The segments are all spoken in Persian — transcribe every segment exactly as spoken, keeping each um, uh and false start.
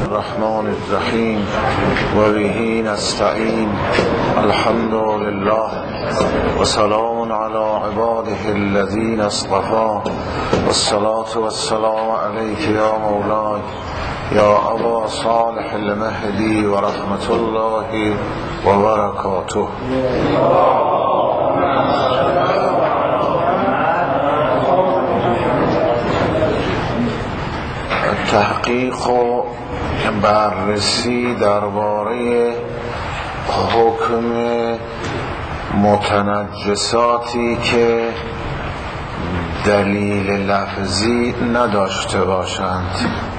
الرحمن الرحیم و به نستعین. الحمد لله و سلام علی عباده الذین اصطفى والصلاة والسلام علیک یا مولای یا ابا صالح المهدی و رحمت الله و برکاته. تحقیق و بررسی درباره حکم متنجساتی که دلیل لفظی نداشته باشند.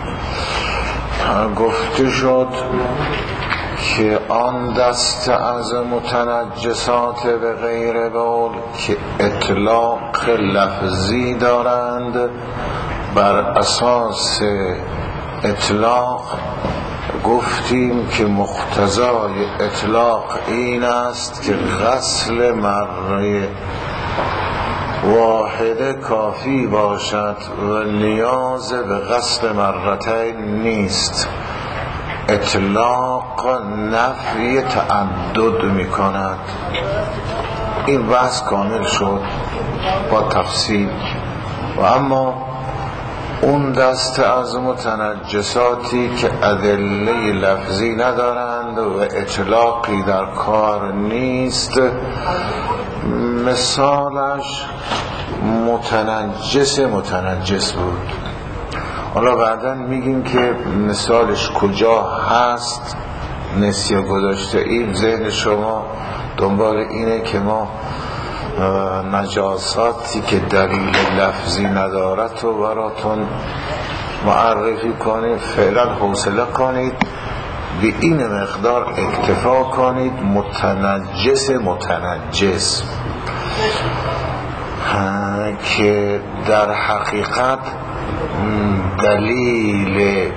گفته شد که آن دست از متنجسات به غیر بول که اطلاق لفظی دارند، بر اساس اطلاق گفتیم که مقتضای اطلاق این است که غسل مره واحده کافی باشد و نیاز به غسل مرتين نیست. اطلاق نفی تعدد می کند. این بحث کامل شد با تفصیل. و اما اون دست از متنجساتی که ادله لفظی ندارند و اطلاقی در کار نیست، مثالش متنجس متنجس بود. حالا بعدا میگیم که مثالش کجا هست. نسیه گذاشته این ذهن شما دنبال اینه که ما نجاساتی که دلیل لفظی ندارد و براتون معرفی کنید. فعلا حوصله کنید، به این مقدار اکتفا کنید. متنجس متنجس که در حقیقت دلیل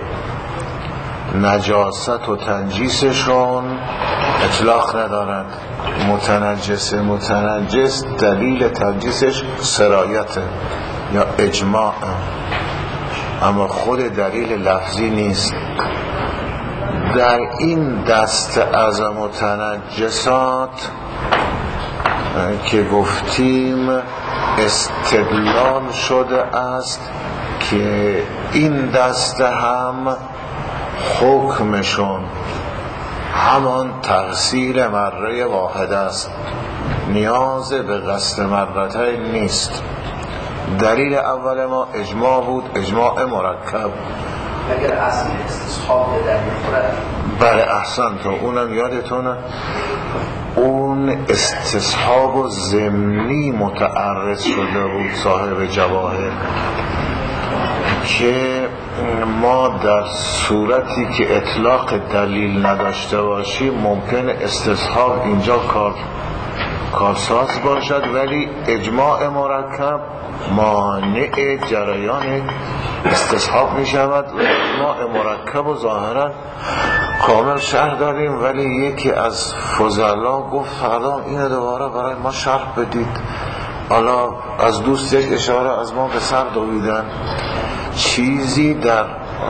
نجاست و تنجیسشون اطلاق ندارد. متنجس متنجس دلیل تنجیسش سرایت یا اجماع، اما خود دلیل لفظی نیست. در این دست از متنجسات که گفتیم استدلال شده است که این دست هم حکمشون همان تغسیل مره واحد است، نیاز به غسل مرتين نیست. دلیل اول ما اجماع بود، اجماع مرکب. اگر اصل استصحاب در میخورد بله احسن تو اونم یادتونه. اون استصحاب و ضمنی متعرض شده بود صاحب جواهر، که ما در صورتی که اطلاق دلیل نداشته باشیم ممکن استصحاب اینجا کار کارساز باشد، ولی اجماع مرکب مانع جریان استصحاب می شود. و اجماع مرکب و ظاهرا کامل شرح داریم، ولی یکی از فضلا گفت حالا اینو دوباره برای ما شرح بدید. حالا از دوست یک اشاره از ما به سر دویدن، چیزی در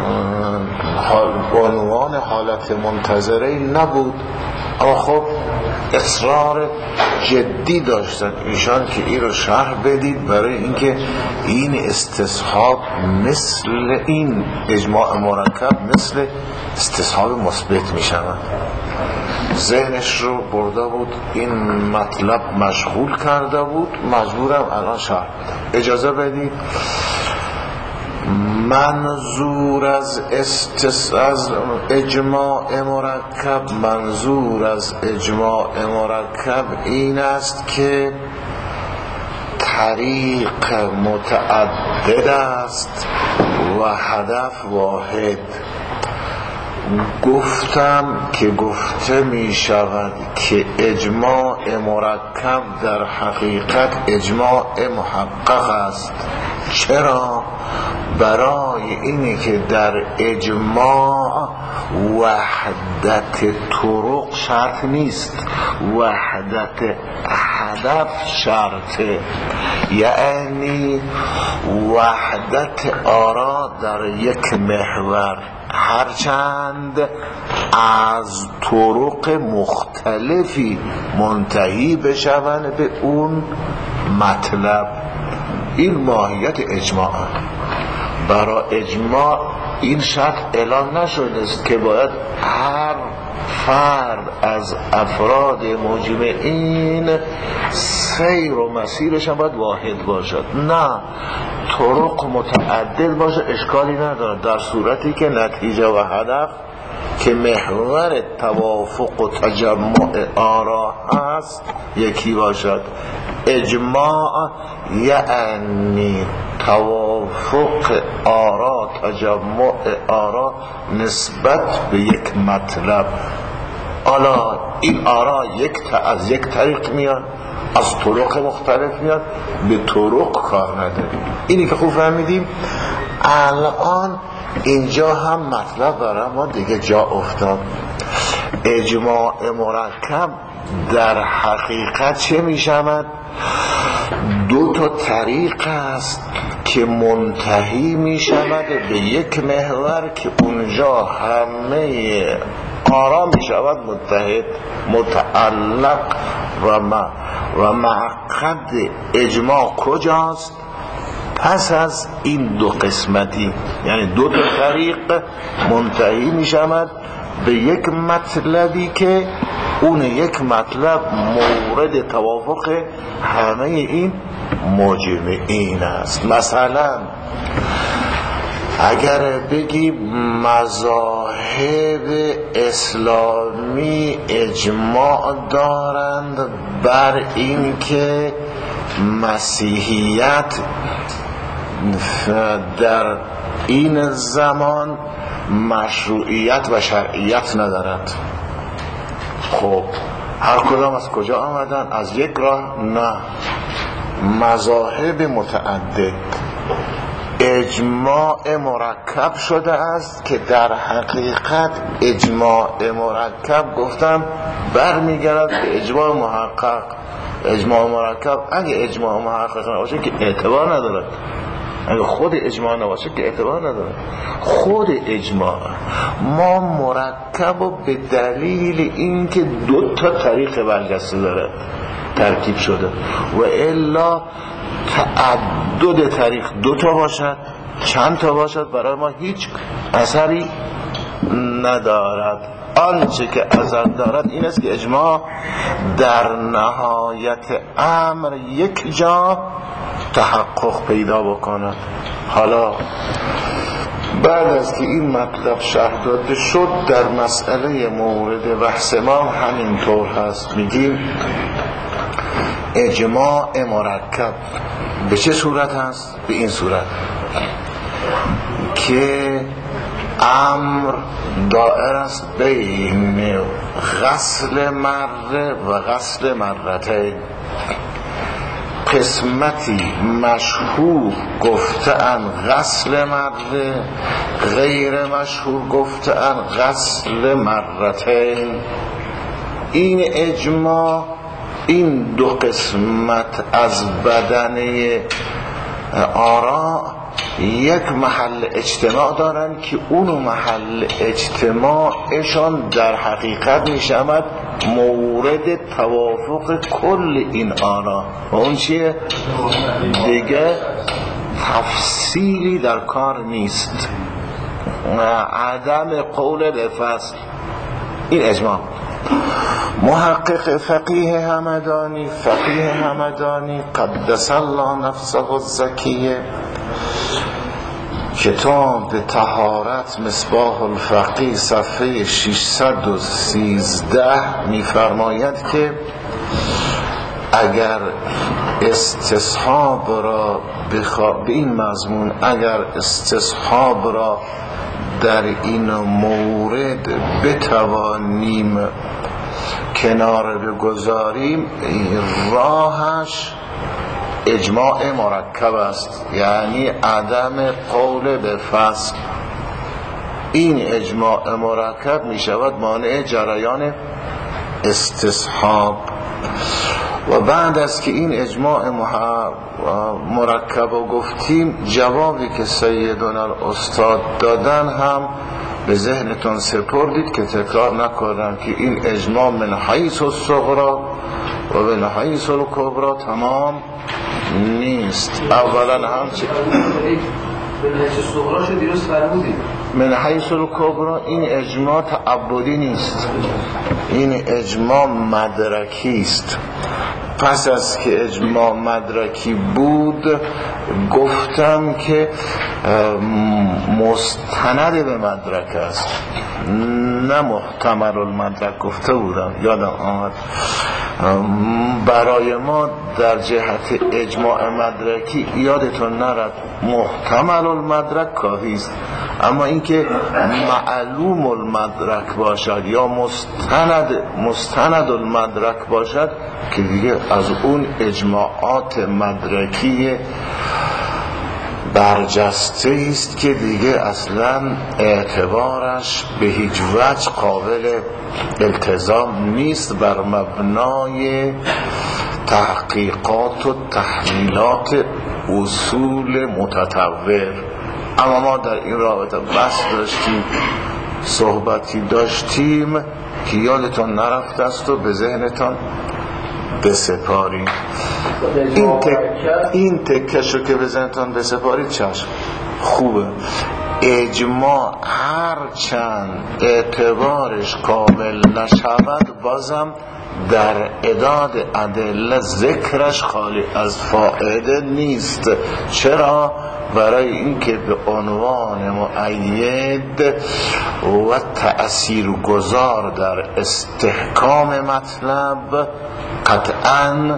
عنوان حالت منتظره نبود، اما خب اصرار جدی داشتن ایشان که این رو شرح بدید، برای اینکه این استصحاب مثل این اجماع مرکب مثل استصحاب مثبت می شود. ذهنش رو برده بود، این مطلب مشغول کرده بود، مجبورم الان شرح بدم. اجازه بدید. منظور از استس از اجماع مرکب منظور از اجماع مرکب این است که طریق متعدد است و هدف واحد. گفتم که گفته می شود که اجماع مرکب در حقیقت اجماع محقق است. چرا؟ برای اینی که در اجماع وحدت طرق شرط نیست، وحدت هدف شرطه، یعنی وحدت آرا در یک محور، هرچند از طرق مختلفی منتهی بشوند به اون مطلب. این ماهیت اجماع. برای اجماع این شرط اعلام نشده است که باید هر فرد از افراد مجمعین سیر و مسیرش هم باید واحد باشد، نه طرق متعدد باشه، اشکالی ندارد در صورتی که نتیجه و هدف که محور توافق و تجمع آرا هست یکی باشد. اجماع یعنی توافق آرا، تجمع آرا نسبت به یک مطلب. حالا این آرا یک تا از یک طریق میاد، از طرق مختلف میاد، به طرق کار نداریم. اینی که خوب فهمیدیم. الان اینجا هم مطلب برای ما دیگه جا افتاد. اجماع مرکب در حقیقت چه می شود؟ دو تا طریق است که منتهی می شود به یک محور که اونجا همه آرا می شود متحد، متعلق و ما و معقد اجماع کجاست؟ پس از این دو قسمتی، یعنی دو تا طریق منتهی می شود به یک مطلبی که اون یک مطلب مورد توافق همه این مجمعین است. مثلا اگر بگیم مذاهب اسلامی اجماع دارند بر این که مسیحیت در این زمان مشروعیت و شرعیت ندارد، خب هر کدام از کجا آمدن؟ از یک راه؟ نه، مذاهب متعدد اجماع مرکب شده است که در حقیقت اجماع مرکب گفتم برمیگرد به اجماع محقق. اجماع مرکب اگه اجماع محقق نباشه که اعتبار ندارد، اگه خود اجماع نباشه که اعتبار نداره. خود اجماع ما مرکب و به دلیل اینکه دو تا طریق برجسته داره ترکیب شده، و الا تعدد طریق دو تا باشد چند تا باشد برای ما هیچ اثری ندارد. آنچه که اثر دارد این است که اجماع در نهایت امر یک جا تحقق پیدا بکند. حالا بعد از که این مطلب شرح داده شد، در مسئله مورد بحث ما همینطور هست. میگیم اجماع مرکب به چه صورت هست؟ به این صورت که امر دائر است بین غسل مره و غسل مرتين. قسمتی مشهور گفتن غسل مره، غیر مشهور گفتن غسل مرتين. این اجماع این دو قسمت از بدنه آراء یک محل اجتماع دارن که اون محل اجتماعشان در حقیقت می شود مورد توافق کل این آراء. و اون چیه؟ دیگه تفصیلی در کار نیست، عدم قول به فصل. این اجماع. محقق فقیه همدانی، فقیه همدانی قدس الله نفسه الزکیه، کتاب طهارت مصباح الفقیه صفحه ششصد و سیزده می‌فرماید که اگر استصحاب را بخواه به این مضمون، اگر استصحاب را در این مورد بتوانیم کنار بگذاریم، راهش اجماع مرکب است، یعنی عدم قول به فصل. این اجماع مرکب می شود مانع جریان استصحاب. و بعد از که این اجماع مرکب رو گفتیم، جوابی که سیدنا الاستاد دادن هم به ذهنتون سپردید که تکرار نکردم که این اجماع من حیث الصغرا و من حیث الکبرا تمام نیست. اولا هم چه من حیث الصغرا شو دیروز فرمودید، من حیث الکبرا این اجماع تعبدی نیست، این اجماع مدرکی است. پس از که اجماع مدرکی بود گفتم که مستند به مدرک است، نه محتمل المدرک گفته بودم، یادم آمد. برای ما در جهت اجماع مدرکی یادتون نرد محتمل المدرک کافی است، اما اینکه معلوم المدرک باشد یا مستند مستند المدرک باشد که دیگه از اون اجماعات مدرکی برجسته است که دیگه اصلا اعتبارش به هیچ وجه قابل التزام نیست بر مبنای تحقیقات و تحلیلات اصول متطور. اما ما در این رابطه بحث داشتیم، صحبتی داشتیم که یادتون نرفته است و به ذهنتان بسپارید. این تک این تکشو که به ذهنتان بسپارید چشم خوبه. اجماع هر چند اعتبارش کامل نشود بازم در اعداد ادله ذکرش خالی از فائده نیست. چرا؟ برای اینکه به عنوان مؤید و تأثیر گذار در استحکام مطلب قطعاً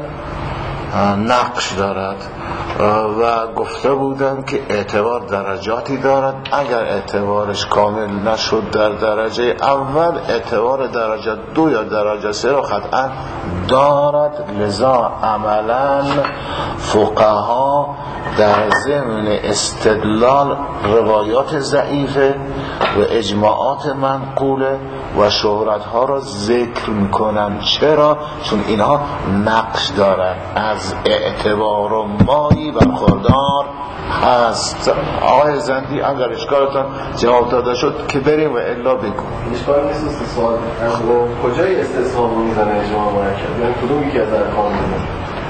نقش دارد و گفته بودم که اعتبار درجاتی دارد. اگر اعتبارش کامل نشد در درجه اول، اعتبار درجه دو یا درجه سه را قطعا دارد. لذا عملا فقها در ضمن استدلال روایات ضعیفه و اجماعات منقوله و شهرت ها را ذکر میکنن. چرا؟ چون اینها نقش دارن، از اعتبار و مایی برخوردار هست. آقای زندی اگر اشکالتان جواب داده شد که بریم و الا بگو. اشکال نیست استثاب. کجای استثاب رو میزنه اجماع مرکب؟ یعنی کدوم یکی از ارکان میزنه؟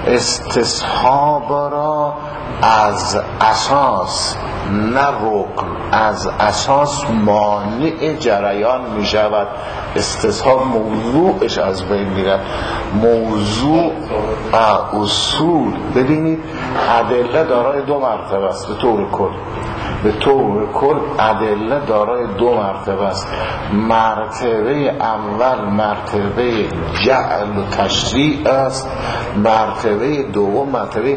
استصحاب را از اساس نه رکن، از اساس مانع جریان می شود. استصحاب موضوعش از بین میرد. موضوع اصول ببینید ادله دارای دو مرتبه است به طور کل. به طور کل ادله دارای دو مرتبه است. مرتبه اول مرتبه جعل و تشریع است، مرتبه دوم مرتبه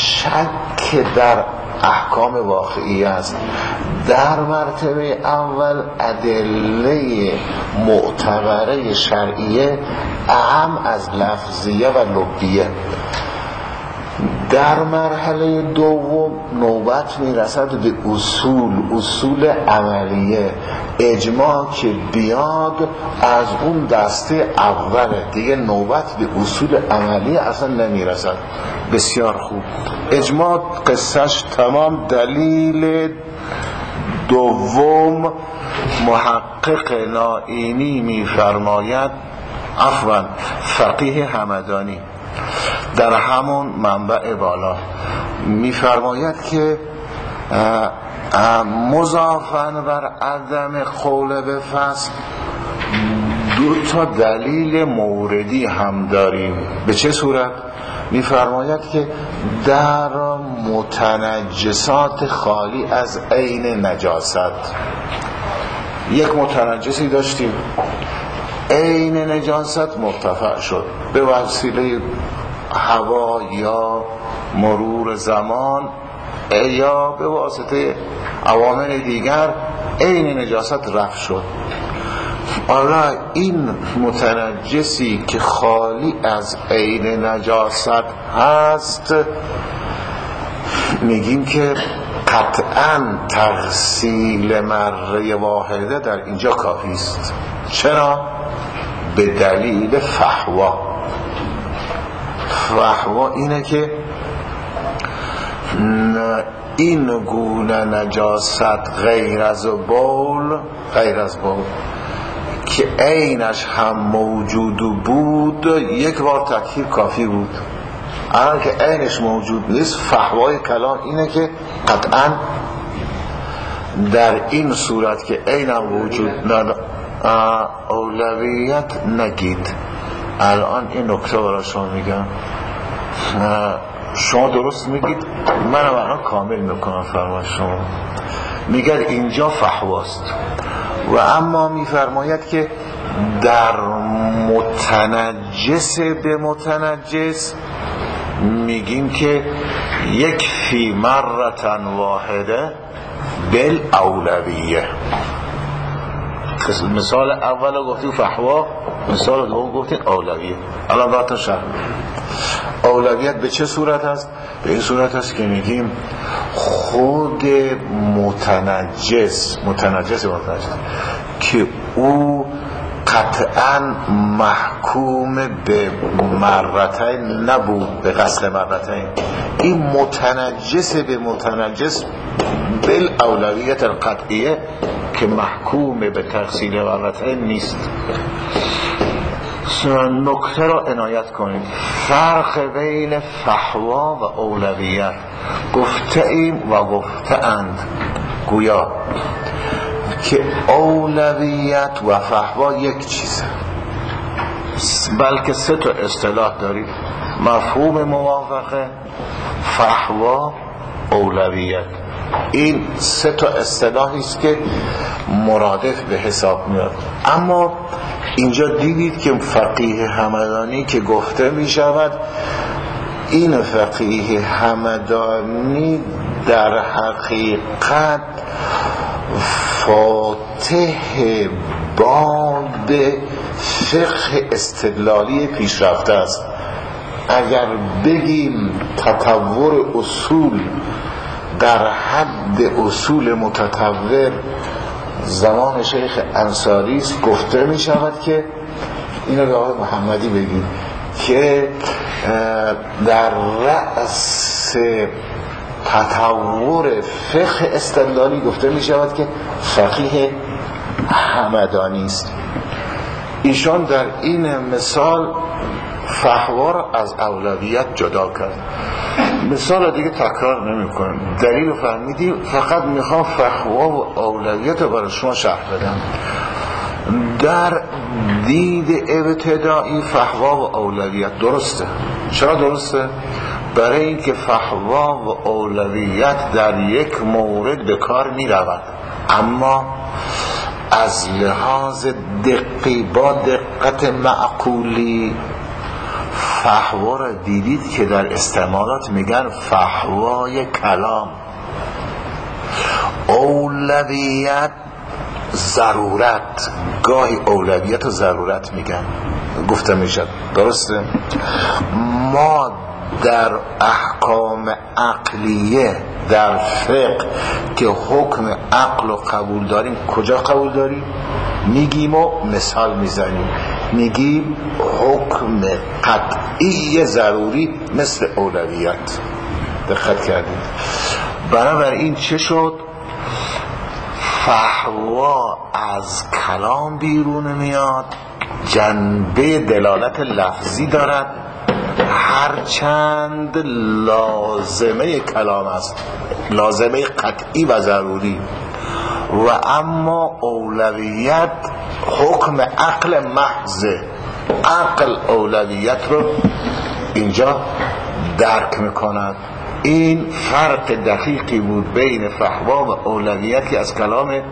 شک در احکام واقعی است. در مرتبه اول ادله معتبره شرعیه اهم از لفظیه و لغویه. در مرحله دوم نوبت میرسد به اصول، اصول عملیه. اجماع که بیاد از اون دسته اوله، دیگه نوبت به اصول عملیه اصلا نمیرسد. بسیار خوب. اجماع قصهش تمام. دلیل دوم محقق نائینی میفرماید، عفوا فقیه همدانی در همون منبع بالا میفرماید که مضافاً بر عدم قول به فصل دو تا دلیل موردی هم داریم. به چه صورت؟ میفرماید که در متنجسات خالی از عین نجاست، یک متنجسی داشتیم عین نجاست مرتفع شد به وسیله هوا یا مرور زمان یا به واسطه عوامل دیگر، عین نجاست رفع شد. حالا این متنجسی که خالی از عین نجاست هست میگیم که قطعا تغسیل مره واحده در اینجا کافی است. چرا؟ به دلیل فحوا. فحوا اینه که این گونه نجاست غیر از بول غیر از بول که عینش هم موجود بود یک بار تطهیر کافی بود. الان که عینش موجود نیست، فحوای کلام اینه که قطعا در این صورت که عینم وجود نداره اولویت نگید. الان این نکته برای شما میگم، شما درست میگید، منم الان کامل میکنم فرمای شما. میگه اینجا فحواست و اما میفرماید که در متنجس به متنجس میگیم که یک فی مرتن واحده بالاولویه. مثال اول گفتیم فحوا، مثال دوم گفتیم اولویه. الان باید شرح اولویت به چه صورت هست؟ به این صورت هست که میگیم خود متنجس متنجس متنجس که او قطعا محکوم به مرتين نبود، به غسل مرتين. این متنجس به متنجس بالاولویت القطعیه که محکوم به تغسیل مرتين نیست. نکته را عنایت کنید، فرق بین فحوا و اولویت گفته ایم و گفته اند گویا که اولویت و فحوا یک چیزه، بلکه سه تا اصطلاح دارید: مفهوم موافقه، فحوا، اولویت. این سه تا اصطلاحی است که مرادف به حساب میاد. اما اینجا دیدید که فقیه همدانی که گفته می شود، این فقیه همدانی در حقیقت فاتح باب فقه استدلالی پیشرفته است. اگر بگیم تطور اصول در حد اصول متطور زمان شیخ انصاری است، گفته می شود که اینو به آقای محمدی بگیم که در رأس تطور فقه استدلالی گفته می شود که فقیه همدانی است. ایشان در این مثال فحوا را از اولویت جدا کرد. مثال دیگه تکرار نمی کنم، دلیل رو فهمیدیم، فقط میخوام فحوا و اولویت رو برای شما شرح بدم. در دید ابتدایی فحوا و اولویت درسته. چرا درسته؟ برای اینکه فحوا و اولویت در یک مورد به کار می رود، اما از لحاظ دقی با دقت معقولی فحوا را دیدید که در استعمالات میگن فحوای کلام، اولویت ضرورت، گاهی اولویت و ضرورت میگن، گفته میشد. درسته؟ ما در احکام عقلیه در فقه که حکم عقل و قبول داریم، کجا قبول داریم؟ میگیم و مثال میزنیم، میگیم حکم قطعی ضروری مثل اولویت. دقت کردید؟ بنابراین چه شد؟ فحوا از کلام بیرون میاد، جنبه دلالت لفظی دارد، هرچند لازمه کلام است، لازمه قطعی و ضروری، و اما اولویت حکم عقل محض. عقل اولویت رو اینجا درک میکند. این فرق دقیقی بود بین فحوا و اولویتی از کلام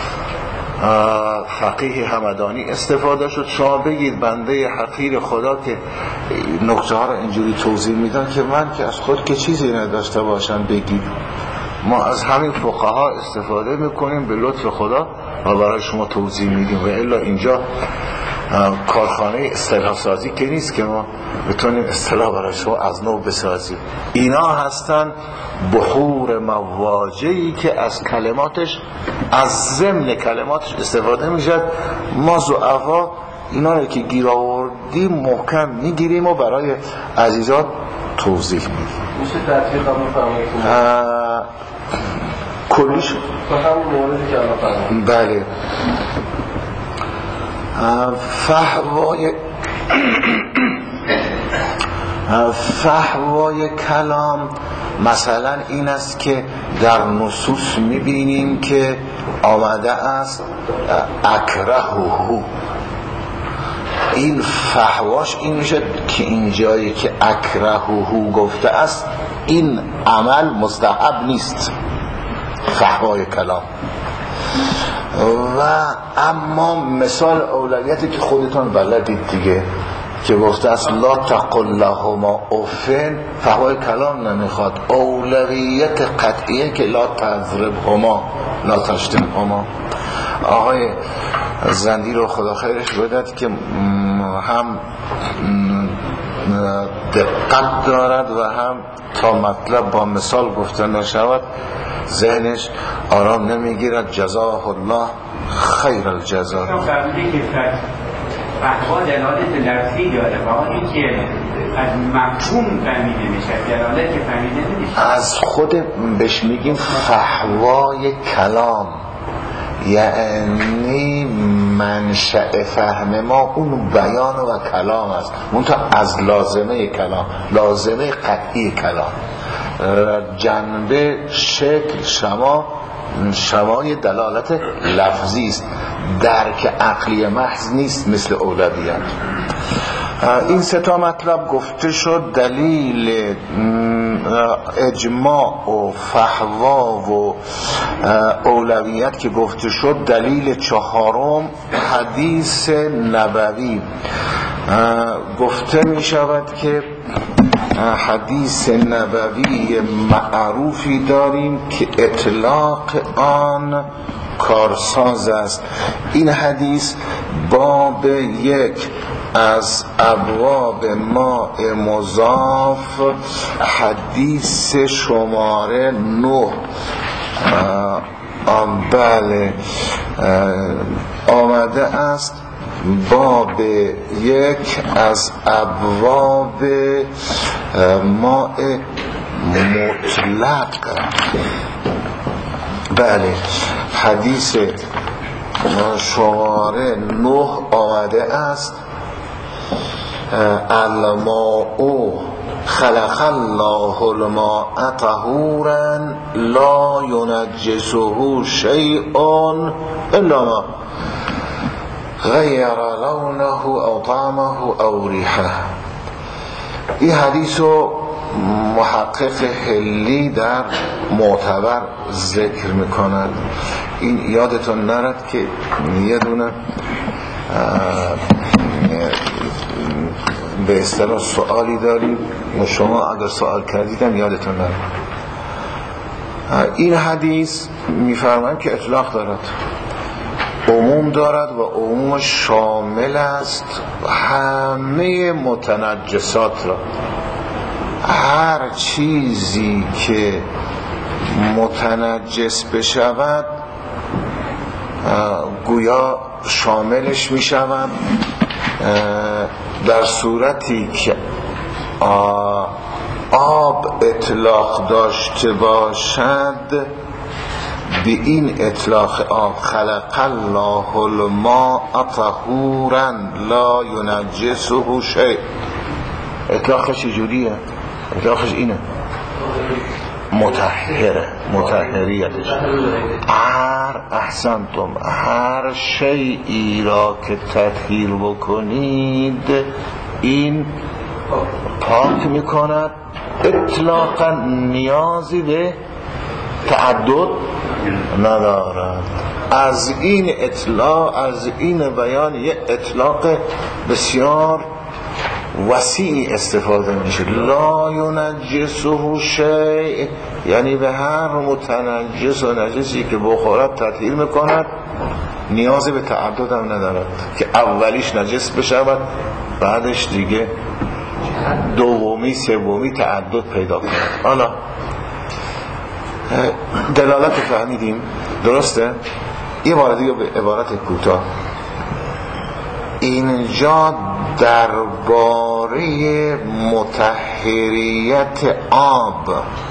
فقیه همدانی استفاده شد. شما بگید بنده حقیر خدا که نکته ها رو اینجوری توضیح میدن که من که از خود که چیزی نداشته باشم بگید. ما از همین فقها استفاده میکنیم به لطف خدا و برای شما توضیح میدیم، و الا اینجا کارخانه اصطلاح سازی که نیست که ما بتونیم اصطلاح برای شما از نو بسازیم. اینا هستن بحور مواجهی که از کلماتش، از ضمن کلماتش استفاده میشه. ما ضعفا اینا رو که گیر آوردیم محکم میگیریم و برای عزیزان توضیح میدیم. میشه تطبیق هم بفرمایید کلیش با همون موردی که الان فرمودید؟ بله. فحوای فحوای کلام مثلا این است که در نصوص میبینیم که آمده است اکرهه. این فحواش این میشه که اینجایی که اکرهه گفته است این عمل مستحب نیست، فحوای کلام. و اما مثال اولویتی که خودتون بلدید دیگه که گفته است لا تقل لهما افن، فحوای کلام نمیخواد. اولویت قطعیه که لا تضربهما لا تشتمهما. آقای زندی رو خدا خیرش بدهد که هم دقت دارد و هم تا مطلب با مثال گفته نشود ذهنش آرام نمیگیرد. جزاه الله خیر الجزا. فرموده که فحوا دلالت لفظی داره و آن این که از مفهوم فهمیده میشه، دلالت که فهمیده نمیشه. از خود بهش میگیم فحوای کلام، یعنی منشأ فهم ما اون بیان و کلام است، منتها از لازمه کلام، لازمه قطعی کلام. جنبه شکل شما شمای دلالت لفظی است، درک عقلی محض نیست مثل اولویت. این سه تا مطلب گفته شد. دلیل اجماع و فحوا و اولویت که گفته شد، دلیل چهارم حدیث نبوی. گفته می شود که حدیث نبوی معروفی داریم که اطلاق آن کارساز است. این حدیث باب یک از ابواب ماء مضاف، حدیث شماره نه بله آمده است. باب یک از ابواب ماء مطلق، بله حدیث شماره نه آمده است. الماء خلق الله الماء طهورا لا ينجسه شيء الا ما غیر لونه او طعمه او ریحه. این حدیث رو محقق حلی در معتبر ذکر میکند. این یادتون نرد که یه دونه به اصطلاح سوالی داریم و شما اگر سوال کردیدم یادتون نرد. این حدیث میفرماید که اطلاق دارد، عموم دارد و عموم شامل است همه متنجسات را. هر چیزی که متنجس بشود گویا شاملش می شود، در صورتی که آب اطلاق داشته باشد به این اطلاق آب خلق الله الماء طهورا لا ينجسه شيء. اطلاقش چجوریه؟ اطلاقش اینه مطهره، مطهریتش. هر احسنتم هر شیئی را که تطهیر بکنید این پاک میکند. اطلاقا نیازی به تعدد ندارد. از این اطلاق، از این بیان یه اطلاق بسیار وسیع استفاده میشه. لا ینجسه شیء یعنی به هر متنجس و نجسی که بخورد تطهیر میکند. نیاز به تعدد هم ندارد که اولیش نجس بشود بعدش دیگه دومی سومی تعدد پیدا کند. حالا دلالت فهمیدیم، درسته؟ یه بار دیگه به عبارت کوتاه، اینجا درباره مطهریت آب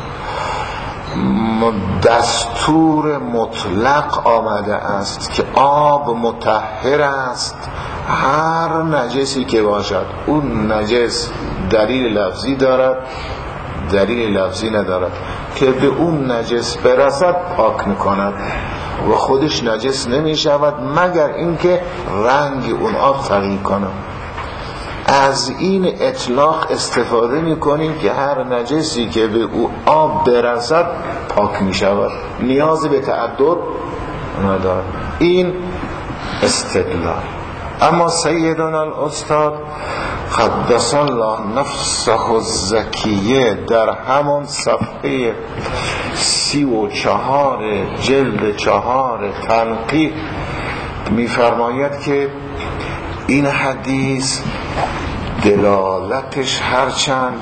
دستور مطلق آمده است که آب مطهر است، هر نجسی که باشد. اون نجس دلیل لفظی دارد، دلیل لفظی ندارد که به اون نجس برسد پاک میکند و خودش نجس نمی شود مگر اینکه رنگ اون آب تغییر کنه. از این اطلاق استفاده می کنیم که هر نجسی که به او آب برسد پاک می شود، نیاز به تعدد ندارد. این استدلال. اما سیدنا الاستاد قدس الله نفسه الزکیه در همون صفحه سی و چهار جلد چهار تنقیح می‌فرماید که این حدیث دلالتش هرچند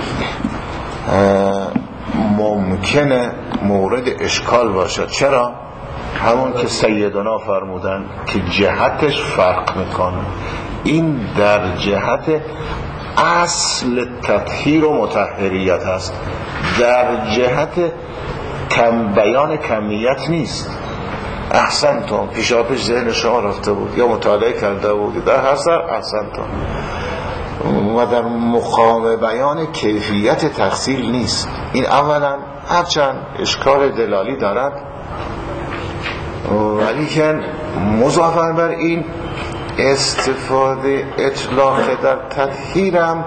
ممکنه مورد اشکال باشد. چرا؟ همون که سیدنا فرمودن که جهتش فرق میکنه. این در جهت اصل تطهیر و مطهریت هست، در جهت کم بیان کمیت نیست. احسنتم، پیشاپیش ذهن شما رفته بود یا مطالعه کرده بود، در هر سر احسنتم. و در مقام بیان کیفیت تغسیل نیست. این اولا هرچند اشکال دلالی دارد، ولی که مضافاً بر این استفاده اطلاق در تطهیرم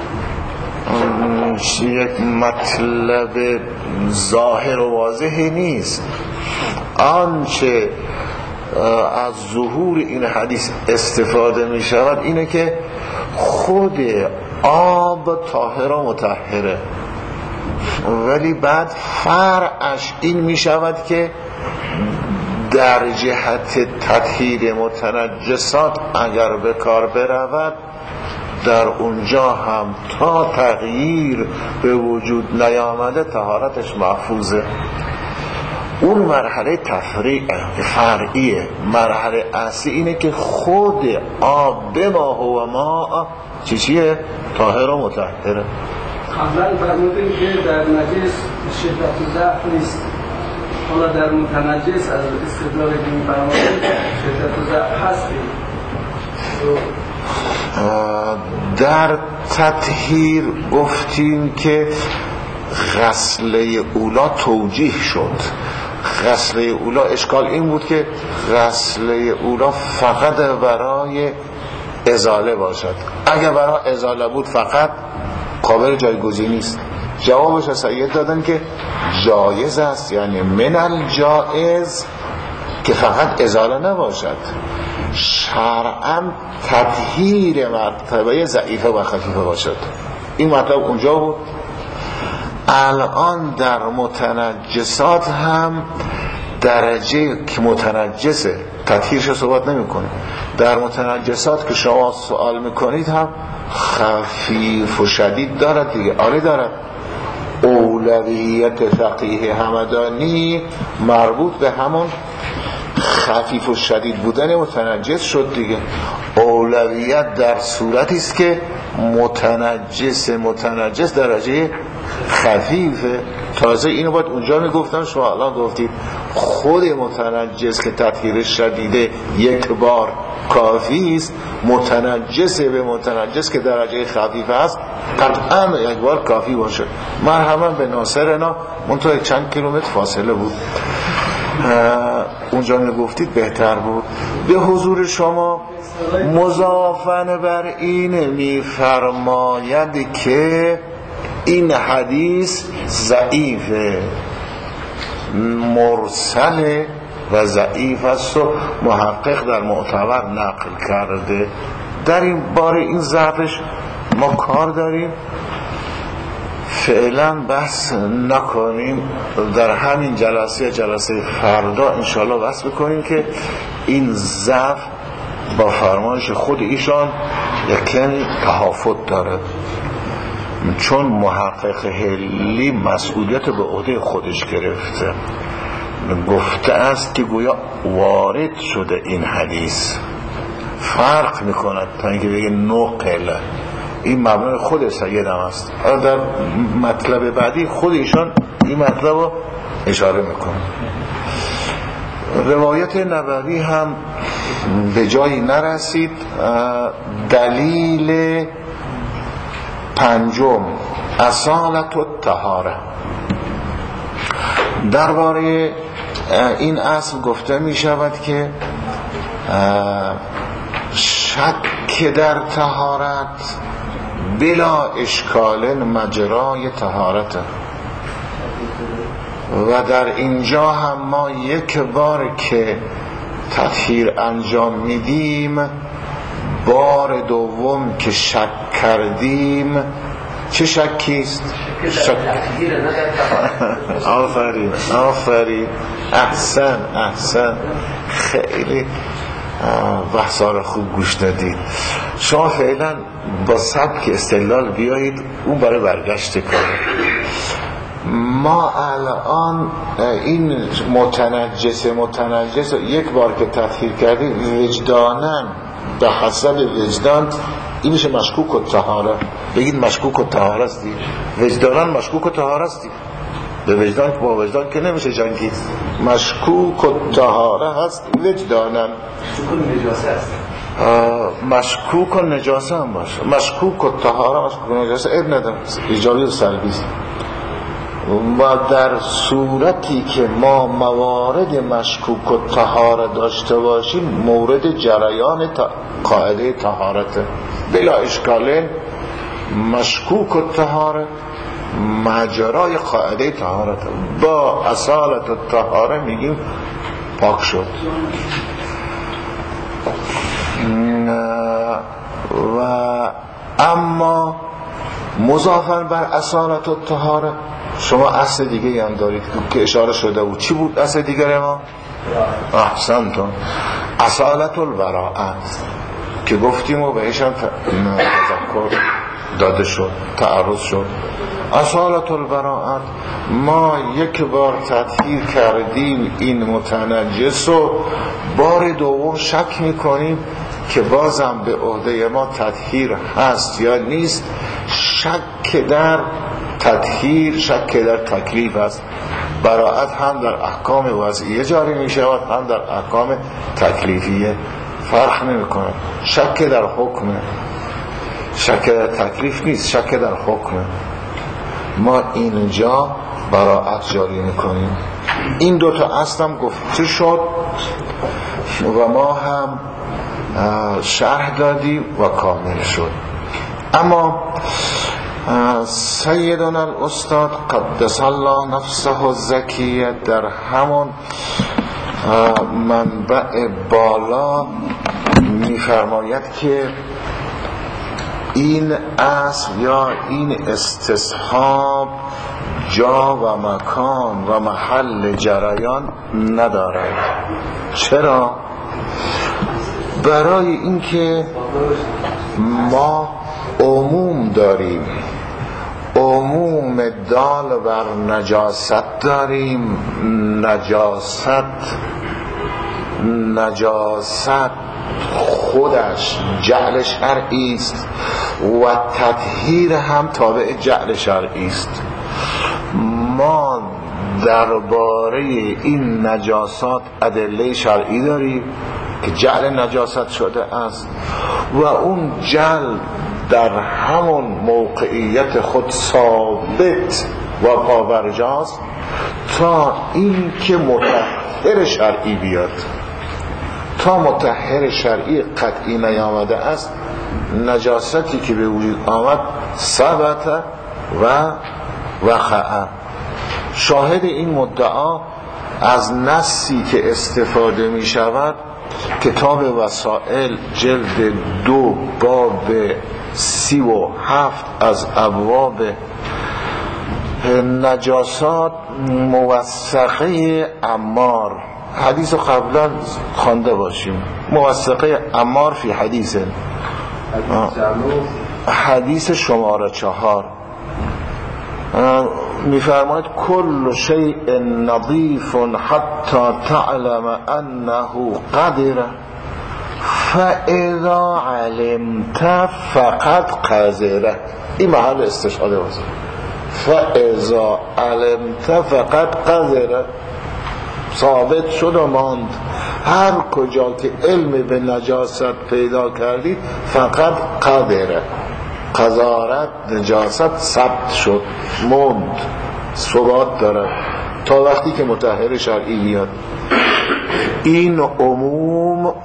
یک مطلب ظاهر و واضحی نیست. آنچه از ظهور این حدیث استفاده می شود اینه که خود آب طاهر و مطهره، ولی بعد فرعش این می شود که در جهت تطهیر متنجسات اگر به کار برود در اونجا هم تا تغییر به وجود نیامده طهارتش محفوظه. اون مرحله تفریع فرعیه. مرحله اصلی اینه که خود آب به ما هو ما چی چیه؟ طاهر و مطهره. قبلا فرمودیم که در نجس شدت و ضعف نیست، حالا در متنجس از استدلال که می‌فرمایید شدت و ضعف هست. در تطهیر گفتیم که غسله اولا توجیه شد. غسله اولا اشکال این بود که غسله اولا فقط برای ازاله باشد. اگر برای ازاله بود فقط قابل جایگزینی است. جوابش سید دادن که جایز است، یعنی من الجائز که فقط ازاله نباشد. شرعاً تطهیر مرتبه ضعیفه و خفیفه باشد. این مطلب اونجا بود. الان در متنجسات هم درجه که متنجسه تطهیرش صحبت نمی کنه. در متنجسات که شما سوال میکنید هم خفیف و شدید دارد دیگه. آره دارد. اولویت فقیه همدانی مربوط به همون خفیف و شدید بودن متنجس شد دیگه. اولویت در صورتی است که متنجس متنجس درجه خفیفه. تازه اینو باید اونجا میگفتم، شما الان گفتید خود متنجس که تطهیرش شدیده یک بار کافی است، متنجس به متنجس که درجه خفیفه است قطعا یک بار کافی باشه. مرحبا به ناصرنا، منطقه چند کیلومتر فاصله بود، اونجا میگفتید بهتر بود. به حضور شما مضافن بر این میفرماید که این حدیث ضعیفه، مرسل و ضعیف است و محقق در معتبر نقل کرده. در این باره این ضعفش ما کار داریم. فعلا بحث نکنیم، در همین جلسه جلسه فردا انشاءالله بحث بکنیم که این ضعف با فرمایش خود ایشان یکمی تهافت داره، چون محقق حلی مسئولیت به عهده خودش گرفته، گفته است که گویا وارد شده این حدیث، فرق میکند تا اینکه بگه نقل، این مبنای خود سید هم است. در مطلب بعدی خود ایشان این مطلب رو اشاره میکنه. روایت نبوی هم به جایی نرسید. دلیل پنجم اصالت الطهاره. درباره این اصل گفته می شود که شک در طهارت بلا اشکال مجرای طهارت، و در اینجا هم ما یک بار که تطهیر انجام میدیم، بار دوم که شک کردیم، چه شکیست؟ شک... آفرین آفرین احسن احسن خیلی بحثا رو خوب گوش دادید. شما فعلا با سبک استدلال بیایید اون برای برگشت کاره. ما الان این متنجس متنجس یک بار که تطهیر کردیم وجدانن به حسب وجدان این میشه مشکوک و طهاره. بگید مشکوک و طهاره استی، وجدانن مشکوک و طهاره استی، به وجدان با وجدان که نمیشه جنگید. مشکوک و طهاره هست وجدانن. مشکوک نجاسه است، مشکوک و نجاسه هم باشه. مشکوک و طهاره مشکوک و نجاسه اب ندم ایجابی و سلبی. و در صورتی که ما موارد مشکوک و طهاره داشته باشیم، مورد جریان تا... قاعده طهارت بلا اشکال مشکوک و طهاره مجرای قاعده طهارت، با اصالت و طهاره میگیم پاک شد. و اما مضافاً بر اصالت و طهاره شما اصل دیگه هم دارید که اشاره شده بود. چی بود اصل دیگر ما؟ احسنتون، اصالت البراءت که گفتیم و بهشان تذکر داده شد، تعرض شد. اصالت البراءت، ما یک بار تطهیر کردیم این متنجس و بار دوم شک میکنیم که بازم به عهده ما تطهیر هست یا نیست. شک در تطهیر شک در تکلیف است. براءت هم در احکام وضعیه جاری می شود، هم در احکام تکلیفیه، فرق نمی کند. شک در حکمه، شک در تکلیف نیست، شک در حکمه. ما اینجا براءت جاری می کنیم. این دوتا اصلا گفته شد و ما هم شرح دادیم و کامل شد. اما سیدنا الاستاد قدس الله نفسه الزکیه در همون منبع بالا می‌فرماید که این اصل یا این استصحاب جا و مکان و محل جریان ندارد. چرا؟ برای اینکه ما عموم داریم، عموم دال بر نجاست داریم. نجاست نجاست خودش جعل شرعی است و تطهیر هم تابع جعل شرعی است. ما درباره این نجاسات ادله شرعی داریم که جعل نجاست شده است و اون جعل در همون موقعیت خود ثابت و پابرجاست تا این که مطهر شرعی بیاد. تا مطهر شرعی قطعی نیامده است، نجاستی که به وجود آمد ثبت و وقع. شاهد این مدعا از نصی که استفاده می شود کتاب وسائل جلد دو باب سی و هفت از ابواب نجاسات موثقه عمار، حدیث قبلا خوانده باشیم، موثقه عمار فی حدیثه، حدیث شماره چهار میفرماید کل شیء نظیف حتی تعلم انه قدر فاذا علمت فقط قذره. این محل استشهاده باشه، فاذا علمت فقط قذره، ثابت شد و ماند. هر کجا که علم به نجاست پیدا کردید فقط قذره، قذارت نجاست ثبت شد، موند، ثبات دارد تا وقتی که مطهر شرعی بیاد. این عموم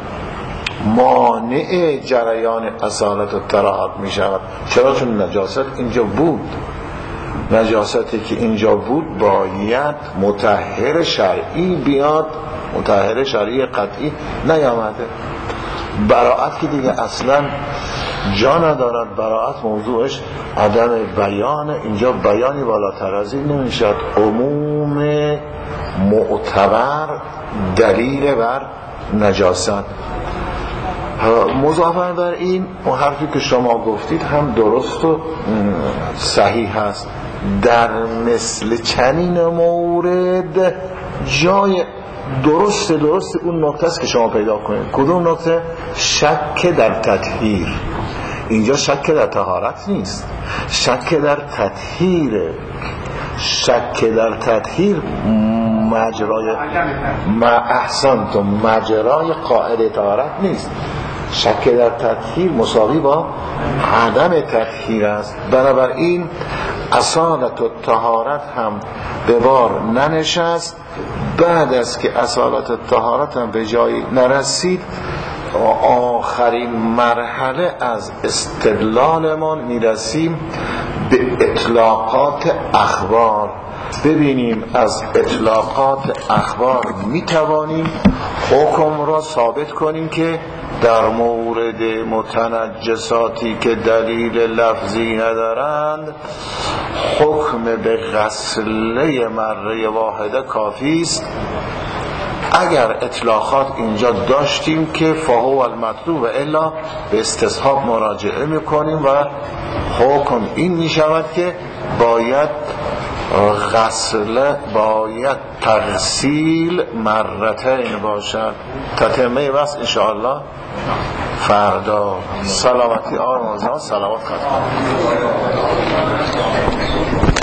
مانع جریان اصالت و طهارت می شود. چرا؟ چون نجاست اینجا بود، نجاستی که اینجا بود باید مطهر شرعی بیاد، مطهر شرعی قطعی نیامده. براءت که دیگه اصلا جا ندارد، براءت موضوعش عدم بیان، اینجا بیانی بالاتر از این نمیشد. عموم معتبر دلیل بر نجاست. مضافاً بر این اون حرفی که شما گفتید هم درست و صحیح هست. در مثل چنین مورد جای درست درست اون نکته است که شما پیدا کنید. کدوم نکته؟ شک در تطهیر. اینجا شک در طهارت نیست، شک در تطهیر. شک در تطهیر مجرای ما احسنتم مجرای قاعده طهارت نیست. شک در تطهیر مساوی با عدم تطهیر است. بنابراین اصالت و طهارت هم به بار ننشست. بعد از که اصالت و طهارت هم به جایی نرسید، آخرین مرحله از استدلالمان میرسیم به اطلاقات اخبار. ببینیم از اطلاقات اخبار میتوانیم حکم را ثابت کنیم که در مورد متنجساتی که دلیل لفظی ندارند حکم به غسله مره واحده کافی است. اگر اطلاقات اینجا داشتیم که فهو المطلوب، الا به استصحاب مراجعه میکنیم و حکم این میشود که باید غسل، باید تغسیل مرتين باشد. تتمه بس انشاءالله فردا. سلامتی آرمازان، سلامت خدمت.